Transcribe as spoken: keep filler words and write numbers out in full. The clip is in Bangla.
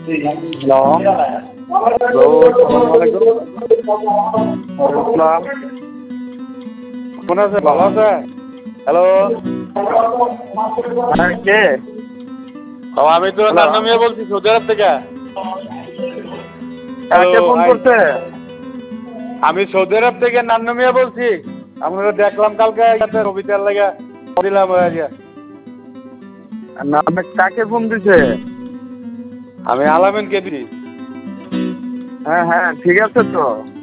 হ্যালো হ্যালো আসসালামু আলাইকুম আসসালাম কেমন আছে ভালো আছে হ্যালো হ্যাঁ কে ও আমি তো নান্নু মিয়া বলছি সৌদি আরব থেকে কে ফোন করছে? আমি সৌদি আরব থেকে নান্নু মিয়া বলছি। আমরা দেখলাম কালকে রবিটার লাগে দিলাম না আমি কাকে ফোন দিছে? আমি আলামিন কে দিই। হ্যাঁ হ্যাঁ ঠিক আছে তো।